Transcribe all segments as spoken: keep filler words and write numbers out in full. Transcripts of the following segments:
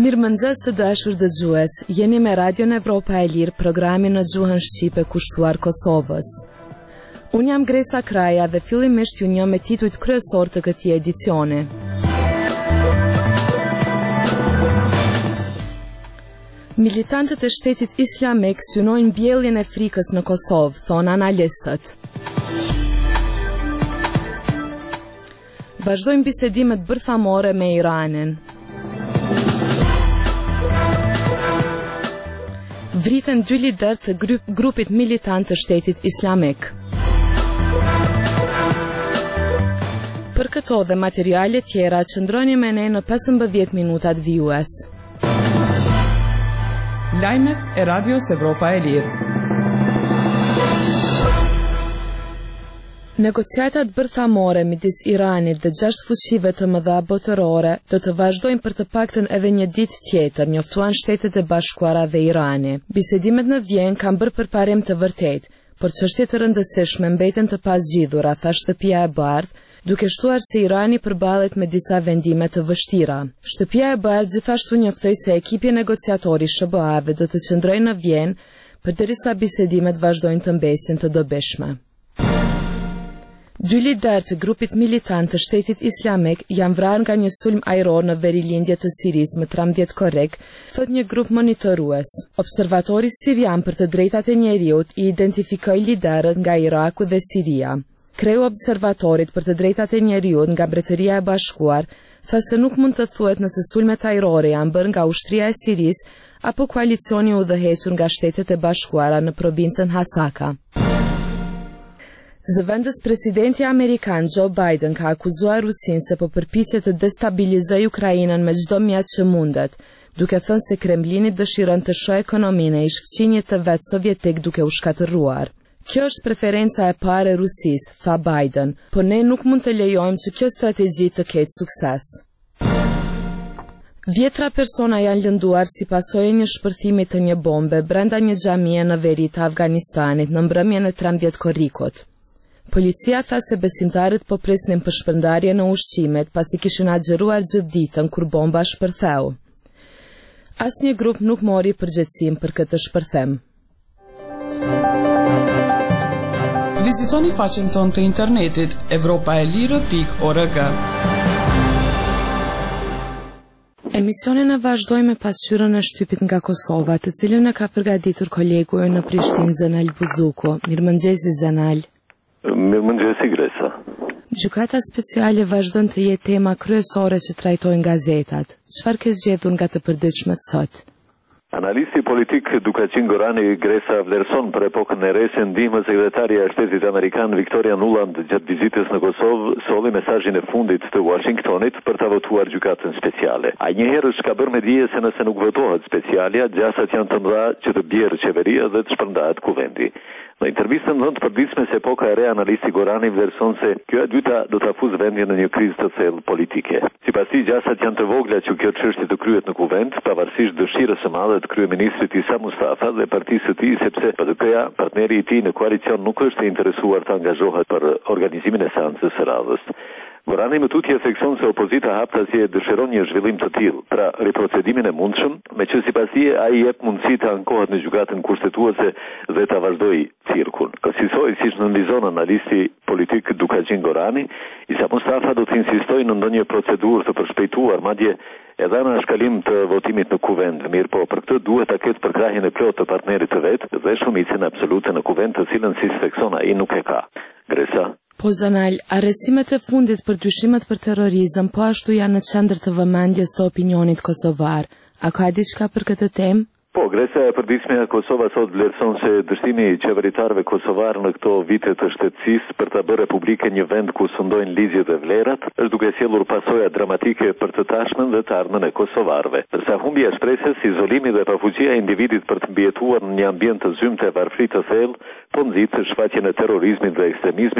Mirëmëngjes të dashur dëgjues, jeni me Radion Evropa e Lirë, programin në gjuhën shqipe kushtuar Kosovës. Unë jam Gresa Kraja dhe fillimisht ju njoh me titujt kryesor të këtij edicioni. Militantët e shtetit islamik synojnë mbjelljen e frikës në Kosovë, thonë analistët. Vazhdojnë bisedimet bërthamore me Iranin. Vriten dy lider të grupit militant të shtetit islamik. Për këto dhe materiale tjera, qëndroni me ne në pesëmbëdhjetë minutat vijues. Lajmet e Radios Evropa e Lirë. Negociatat bërthamore midis Iranit dhe gjashtë fuqive të mëdha botërore do të vazhdojnë për të paktën edhe një ditë tjetër, njoftuan Shtetet e Bashkuara dhe Irani. Bisedimet në Vjenë kanë bërë përparim të vërtetë, por çështjet e rëndësishme mbeten të pazgjidhura, tha Shtëpia e Bardhë, duke shtuar se Irani përballet me disa vendime të vështira. Shtëpia e Bardhë gjithashtu njoftoi se ekipi negociator i S B A-ve do të qëndrojë në Vjenë përderisa bisedimet vazhdojnë të mbesin të dobishme. Dy lider të grupit militant të shtetit islamik janë vrarë nga një sulm ajror në verilindje të Sirisë më trembëdhjetë korrik, thot një grup monitorues. Observatori sirian për të drejtat e njeriut i identifikoi liderët nga Iraku dhe Siria. Kreu observatorit për të drejtat e njeriut nga Mbretëria e Bashkuar tha se nuk mund të thuhet nëse sulmet ajrore janë bërë nga ushtria e Sirisë apo koalicioni u udhëhequr nga Shtetet e Bashkuara në provincën Hasaka. Zëvendës presidenti amerikan Joe Biden ka akuzuar Rusinë se po përpiqet të destabilizojë Ukrainën me çdo mjet që mundet, duke thënë se Kremlini dëshiron të shohë ekonominë e ish-fqinjit të vet sovjetik duke u shkatërruar. Kjo është preferenca e parë e Rusisë, tha Biden, por ne nuk mund të lejojmë që kjo strategji të ketë sukses. Dhjetra persona janë lënduar si pasojë një shpërthimi të një bombe brenda një xhamie në veri të Afganistanit në mbrëmjen e trembëdhjetë korrikut. Policia tha se besimtarët po presnin për shpërndarje në ushqimet pasi kishin agjëruar gjithë ditën kur bomba shpërtheu. Asnjë grup nuk mori përgjegjësinë për këtë shpërthem. Vizitoni faqen tonë të internetit evropa e lirë pikë org. Emisionin e vazhdoj me pasqyrën e shtypit nga Kosova, të cilën e ka përgatitur kolegu ynë në Prishtinë Zenal Buzuku. Mirëmëngjesi Zenal. Mirëmëngjesi Gresa. Gjykata speciale vazhdon të jetë tema kryesore që trajtojnë gazetat. Çfarë ke zgjedhur nga të përditshmet sot? Analisti politik Dukaqin Gorani Gresa vlerëson për epokën e re se ndihmës sekretarja e Shtetit Amerikan Victoria Nuland gjatë vizitës në Kosovë solli mesazhin e fundit të Washingtonit për ta votuar gjykatën speciale. Ai njëherë ka bërë me dije se nëse nuk votohet specialja, gjasat janë të mëdha që të bjerë qeveria dhe të shpërndahet kuvendi. Në intervistën dhënë të përditshme se epoka e re, analisti Gorani vlerëson se kjo e dyta do ta fuzë vendin në një krizë të thellë politike. Sipas tij, gjasat janë të vogla që kjo çështje të kryhet në kuvend, pavarësisht dëshirës së madhe të kryeministrit Isa Mustafa dhe partisë së tij, sepse P D K-ja, partneri i tij në koalicion, nuk është i interesuar të angazhohet për organizimin e seancës së radhës. Gorani më tutje thekson se opozita haptasje dëshiron një zhvillim të tillë, pra riprocedimin e mundshëm, me që sipas tij ai jep mundësi të ankohet në gjykatën kushtetuese dhe ta vazhdojë cirkun. Kësaj siç nënvizon analisti politik Dukaqin Gorani, Isa Mustafa do të insistojë në ndonjë procedurë të përshpejtuar, madje edhe në shkalim të votimit në kuvend. Mirë po, për këtë duhet ta ketë përkrahjen e plotë të partnerit të vet dhe shumicën absolute në kuvend, të cilën si thekson ai nuk e ka. Gresa. Po Zanal, arrestimet e fundit për dyshimet për terrorizëm po ashtu janë në qendër të vëmendjes të opinionit kosovar. A ka diçka për këtë temë? Po, Gresa e përditshme e Kosova sot vlerëson se dështimi i qeveritarëve kosovar në këto vite të shtetësisë për ta bërë republikën një vend ku sundojnë ligjet dhe vlerat, është duke sjellur pasoja dramatike për të tashmen dhe të ardhmen e kosovarëve. Ndërsa humbja e shpresës, izolimi dhe pafuqia e individit për të mbijetuar në një ambient të zymt e varfëri të thellë, po nxit shfaqjen e terrorizmit dhe ekstremizmit,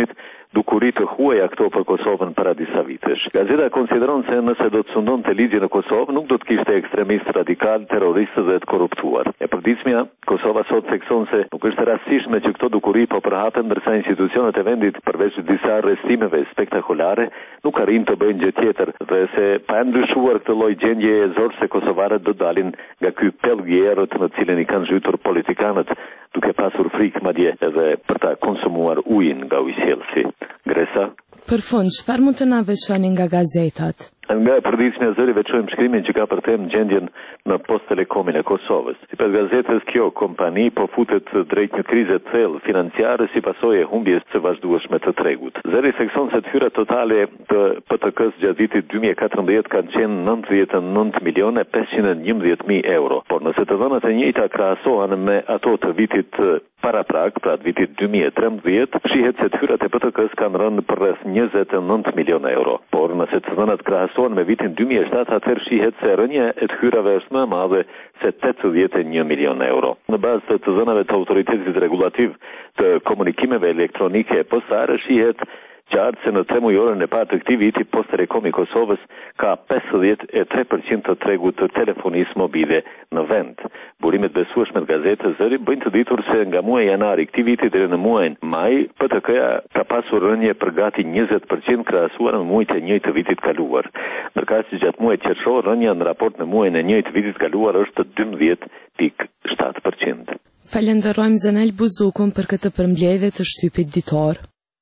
dukuri të huaja këto për Kosovën para disa vitesh. Gazeta konsideron se nëse do të sundonte ligjin në Kosovë, nuk do të kishte ekstremistë radikal, terroristë dhe të korruptuar. E përditshmja, Kosova sot thekson se nuk është rastësishme që këto dukuri po përhapen, ndërsa institucionet e vendit përveç disa arrestimeve spektakolare nuk arrin të bëjnë gjë tjetër, dhe se pa ndryshuar këtë lloj gjendje e zorë se kosovarët do dalin nga ky pellg i errët në cilën i kanë zhytur politikanët, duke pasur frikë madje edhe për ta konsumuar ujin nga ujësjellësi. Gresa. Për fund, çfarë mund të na veçoni nga gazetat? Nga e përditshmja e zëri veçojmë shkrimin që ka për temë gjendjen në Post Telekomin e Kosovës. Sipas gazetës, kjo kompani po futet drejt një krize të thellë financiare si pasojë e humbjes së vazhdueshme të tregut. Zëri thekson se tyrat totale të P T K-s gjatë vitit dy mijë e katërmbëdhjetë kanë qenë nëntëdhjetë e nëntë milionë e pesëqind e njëmbëdhjetë mijë euro, por nëse të dhënat e njëjta krahasohen me ato të vitit para prak, pra të vitit dy mijë e trembëdhjetë, shihet se tyrat e P T K-s kanë rënë për rreth njëzet e nëntë milionë euro. Por nëse të dhënat krahasohen me vitin dy mijë e shtatë, atëherë shihet se rënja e të hyrave është më e madhe se tetëdhjetë e një milion euro. Në bazë të të dhënave të autoritetit regulativ të komunikimeve elektronike postare, shihet qartë se në tremujorën e parë të këtij viti Post Telekom i Kosovës ka pesëdhjetë e tre përqind të tregut të telefonisë mobile në vend. Burimet besueshme të gazetës Zëri bëjnë të ditur se nga muaji janar i këtij viti deri në muajin maj, P T K-ja ka pasur rënje për gati njëzet përqind krahasuar me muajin e njëjtë të vitit kaluar. Ndërkaq që gjatë muajit qershor rënja në raport me muajin e njëjtë të vitit kaluar është dymbëdhjetë pikë shtatë përqind. Falenderojmë Zenel Buzukun për këtë përmbledhje të shtypit ditor.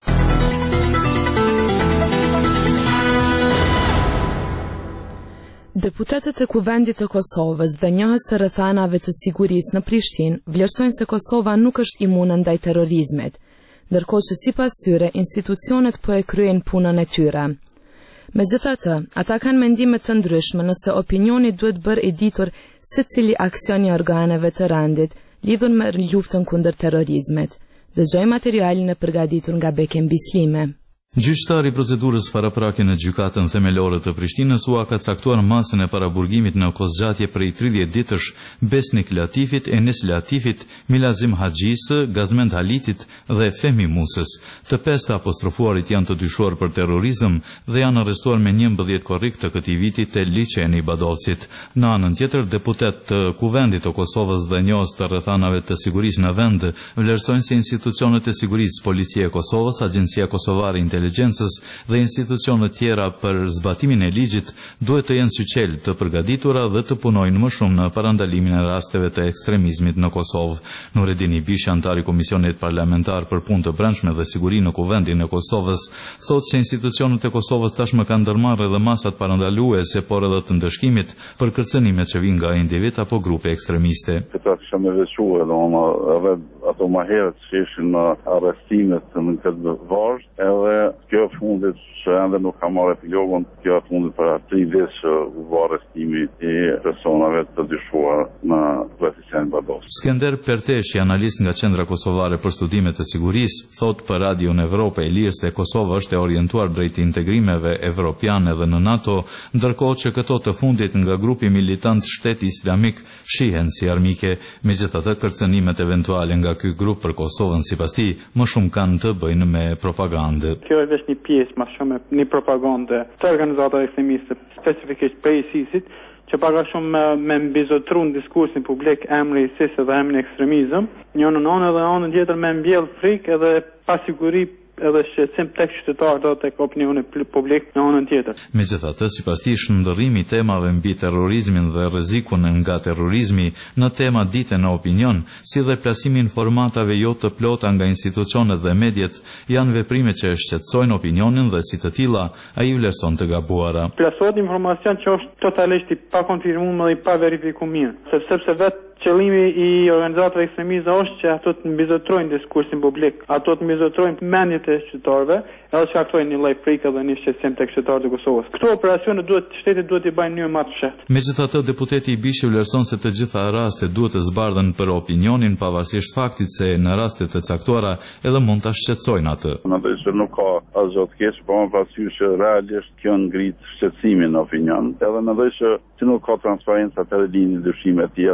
Deputetët e Kuvendit të Kosovës dhe njohës të rrethanave të sigurisë në Prishtinë vlerësojnë se Kosova nuk është imune ndaj terrorizmit, ndërkohë që sipas tyre institucionet po e kryejnë punën e tyre. Megjithatë, ata kanë mendime të ndryshme nëse opinioni duhet bërë e ditur secili aksion i organeve të rendit lidhur me luftën kundër terrorizmit. Dëgjojmë materialin e përgatitur nga Bekem Bislime. Gjyqtari i procedurës paraprake në gjykatën themelore të Prishtinës u ka caktuar masën e paraburgimit në kozgjatje prej tridhjetë ditësh Besnik Latifit, Enes Latifit, Milazim Haxhisë, Gazmend Halitit dhe Fehmi Musës. Të pestë apostrofuarit janë të dyshuar për terrorizëm dhe janë arrestuar me njëmbëdhjetë korrik të këtij viti te liçeni i Badovcit. Në anën tjetër, deputet të Kuvendit të Kosovës dhe njohës të rrethanave të sigurisë në vend vlerësojnë se institucionet e sigurisë, Policia e Kosovës, Agjencia Kosovare Inteligjencës dhe institucionet tjera për zbatimin e ligjit duhet të jenë syqel të përgatitura dhe të punojnë më shumë në parandalimin e rasteve të ekstremizmit në Kosovë. Nureddin Ibishi, antar i Komisionit Parlamentar për Punë të Brendshme dhe Siguri në Kuvendin e Kosovës, thotë se institucionet e Kosovës tashmë kanë ndërmarrë edhe masat parandaluese, por edhe të ndëshkimit për kërcënimet që vijnë nga individ apo grupe ekstremiste. Këta kisha me veçuar, edhe ato ma herët që ishin arrestimet në këtë vazh, edhe kjo e fundit që ende nuk ka marrë epilogun, kjo e fundit për tri vjet që u bë arrestimi i personave të dyshuar në liçenin Badovc. Skender Perteshi, analist nga Qendra Kosovare për Studime të Sigurisë, thot për Radion Evropë e Lirë se Kosova është e orientuar drejt integrimeve evropiane dhe në NATO, ndërkohë që këto të fundit nga grupi militant Shteti Islamik shihen si armike. Megjithatë, kërcënimet eventuale nga ky grup për Kosovën sipas tij më shumë kanë të bëjnë me propagandë. Kjo është vetëm një pjesë më shumë një propagandë të organizatave ekstremiste, specifikisht prej ISIS-it, që paga shumë me, me mbizotru në diskursin publik emri ISIS dhe emri ekstremizëm, një në anë dhe anën tjetër me mbjell frikë edhe pasiguri edhe shqetësim tek qytetarët dhe tek opinioni publik në anën tjetër. Megjithatë, sipas tij, shndërrimi i temave mbi terrorizmin dhe rrezikun nga terrorizmi në tema dite në opinion, si dhe plasimi informatave jo të plota nga institucionet dhe mediat, janë veprime që shqetësojnë opinionin dhe si të tilla ai vlerëson të gabuara. Plasohet informacion që është totalisht i pakonfirmuar dhe i pa verifikuar mirë, sepse vetë qëllimi i organizatave ekstremiste është që ato të mbizotrojnë diskursin publik, ato të mbizotrojnë mendjet e qytetarëve, edhe shkaktojnë një lloj frike dhe një shqetësim tek qytetarët e Kosovës. Këto operacione duhet shteti duhet i bëjnë në mënyrë më të fshehtë. Megjithatë, deputeti Ibishi vlerëson se të gjitha rastet duhet të zbardhen për opinionin pavarësisht faktit se në raste të caktuara edhe mund ta shqetësojnë atë. Mendoj se nuk ka asgjë të keq, por më parasysh që realisht kjo ngrit shqetësimin në opinion. Edhe mendoj se si nuk ka transparencë atë linjë dyshime të tjera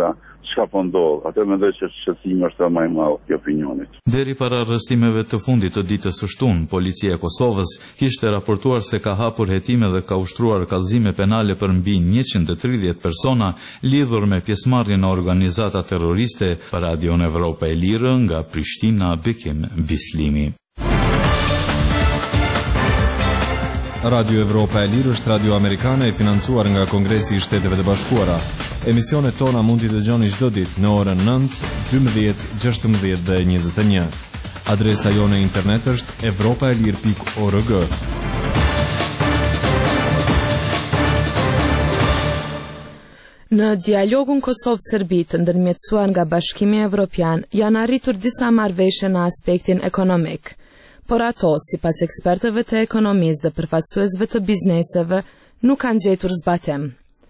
çka po ndodh. Atë mendoj që shqetësimi është më i madh i opinionit. Deri para arrestimeve të fundit të ditës së shtunë, policia e Kosovës kishte raportuar se ka hapur hetime dhe ka ushtruar kallëzime penale për mbi njëqind e tridhjetë persona lidhur me pjesëmarrjen në organizata terroriste. Për Radio Evropa e Lirë nga Prishtina, Bekim Bislimi. Radio Evropa e Lirë është radio amerikane e financuar nga Kongresi i Shteteve të Bashkuara. Emisionet tona mund t'i dëgjoni çdo ditë në orën nëntë, dymbëdhjetë, gjashtëmbëdhjetë dhe njëzet e një. Adresa jone internet është evropaelir pikë org. Në dialogun Kosovë-Serbi të ndërmjetësuar nga Bashkimi Evropian, janë arritur disa marrëveshje në aspektin ekonomik. Por ato, sipas ekspertëve të ekonomisë dhe përfaqësuesve të bizneseve, nuk kanë gjetur zbatim.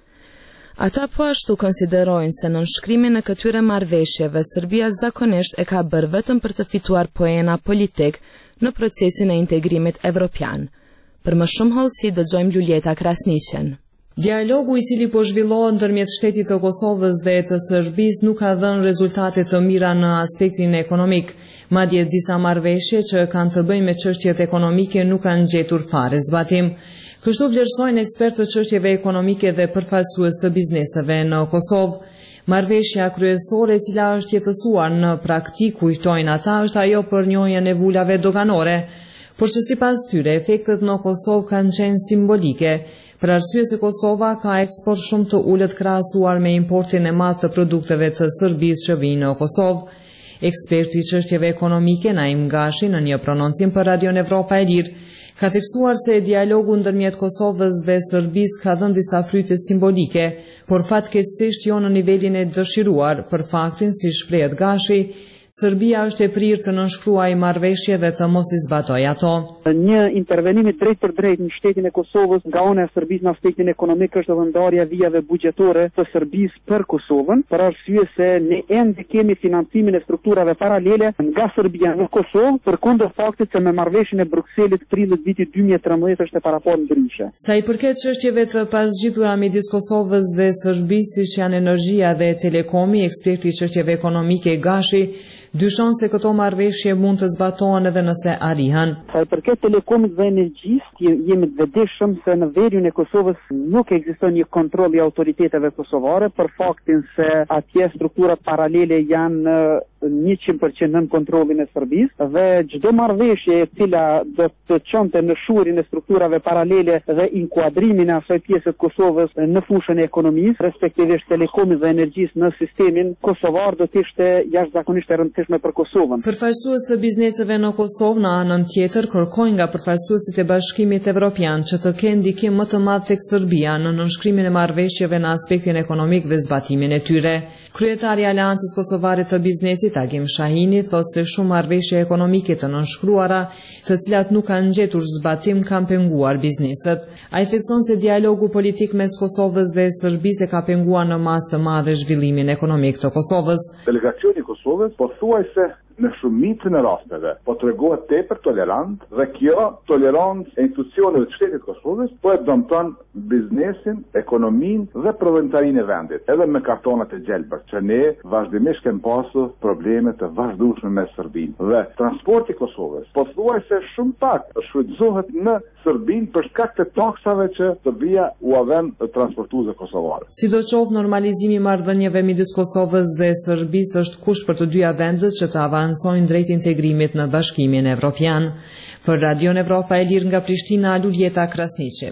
Ata po ashtu konsiderojnë se në nënshkrimin e këtyre marrëveshjeve, Serbia zakonisht e ka bërë vetëm për të fituar poena politik në procesin e integrimit evropian. Për më shumë hollësi dëgjojmë Luljeta Krasniqen. Dialogu i cili po zhvillohet ndërmjet shtetit të Kosovës dhe të Serbisë nuk ka dhënë rezultate të mira në aspektin ekonomik. Madje disa marrëveshje që kanë të bëjnë me çështjet ekonomike nuk kanë gjetur fare zbatim. Kështu vlerësojnë ekspertë të çështjeve ekonomike dhe përfaqësues të bizneseve në Kosovë. Marrëveshja kryesore e cila është jetësuar në praktikë, kujtojnë ata, është ajo për njojën e vulave doganore, por që sipas tyre efektet në Kosovë kanë qenë simbolike, për arsye se Kosova ka eksport shumë të ulët krahasuar me importin e madh të produkteve të Serbisë që vijnë në Kosovë. Eksperti i çështjeve ekonomike Naim Gashi në një prononcim për Radio Evropa e Lirë ka theksuar se dialogu ndërmjet Kosovës dhe Serbisë ka dhënë disa fryte simbolike, por fatkeqësisht jo në nivelin e dëshiruar, për faktin, si shprehet Gashi, Serbia është e prirë të nënshkruajë marrëveshje dhe të mos i zbatojë ato. Një intervenim drejt për drejt në shtetin e Kosovës nga ana e Serbisë në aspektin ekonomik është edhe ndarja vijave buxhetore të Serbisë për Kosovën, për arsye se ne ende kemi financimin e strukturave paralele nga Serbia në Kosovë, përkundër faktit se me marrëveshjen e Brukselit prillit vitit dy mijë e trembëdhjetë është e paraportë ndryshe. Sa i përket çështjeve të pasgjitura midis Kosovës dhe Serbisë, siç janë energjia dhe telekomi, eksperti i çështjeve ekonomike Gashi dyshon se këto marrëveshje mund të zbatohen edhe nëse arrihen. Sa i përket telekomit dhe energjisë, jemi të vetëdijshëm se në veriun e Kosovës nuk ekziston një kontroll i autoriteteve kosovare, për faktin se atje strukturat paralele janë njëqind përqind nën kontrollin e Serbisë dhe çdo marrëveshje e cila do të çonte në shurin e strukturave paralele dhe inkuadrimin e asaj pjesë të Kosovës në fushën e ekonomisë, respektivisht telekomit dhe energjisë në sistemin kosovar, do të ishte jashtëzakonisht e rëndësishme për Kosovën. Përfaqësues të bizneseve në Kosovë në anën tjetër kërkojnë nga përfaqësuesit e Bashkimit Evropian që të kenë ndikim më të madh tek Serbia në nënshkrimin e marrëveshjeve në aspektin ekonomik dhe zbatimin e tyre. Kryetari i Aleancës Kosovare të Biznesit Agim Shahini thotë se shumë marrëveshje ekonomike të nënshkruara, të cilat nuk kanë gjetur zbatim, kanë penguar bizneset. Ai thekson se dialogu politik mes Kosovës dhe Serbisë ka penguar në masë të madhe zhvillimin ekonomik të Kosovës. Delegacioni i Kosovës pothuajse në shumicën e rasteve po tregohet tepër tolerant dhe kjo tolerancë e institucioneve të shtetit të Kosovës po e dëmton biznesin, ekonominë dhe prodhimtarinë e vendit, edhe me kartonat e gjelbër, që ne vazhdimisht kemi pasur probleme të vazhdueshme me Serbinë. Dhe transporti i Kosovës pothuajse shumë pak shfrytëzohet në Serbinë për shkak të taksave që Serbia u avën transportuesve kosovarë. Sidoqoftë, normalizimi i marrëdhënieve midis Kosovës dhe Serbisë është kusht për të dyja vendet që të avancojnë drejt integrimit në Bashkimin Evropian. Për Radio Evropa e Lirë nga Prishtina, Luljeta Krasniqi.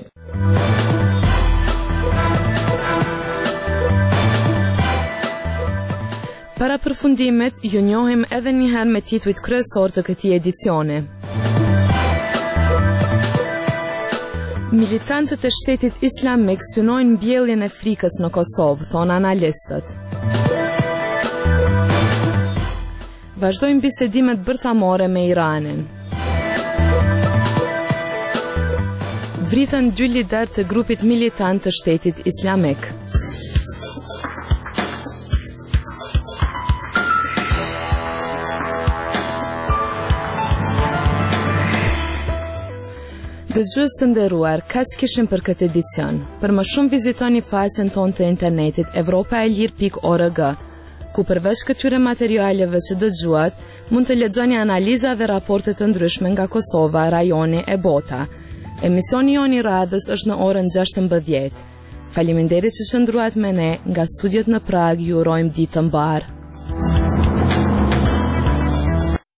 Para përfundimit, ju njohim edhe një herë me titujt kryesor të këtij edicioni. Militantët e shtetit islamik synojnë mbjelljen e frikës në Kosovë, thonë analistët. Vazhdojnë bisedimet bërthamore me Iranin. Vritën dy lider të grupit militant të shtetit islamik. Dëgjues të nderuar, kaq kishim për këtë edicion. Për më shumë vizitoni faqen tonë të internetit evropaelir pikë org. ku përveç këtyre materialeve që dëgjuat, mund të lexoni analiza dhe raporte të ndryshme nga Kosova, rajoni e bota. Emisioni jon i radhës është në orën gjashtëmbëdhjetë. Faleminderit që qëndruat me ne, nga studiet në Prag ju urojmë ditë të mbarë.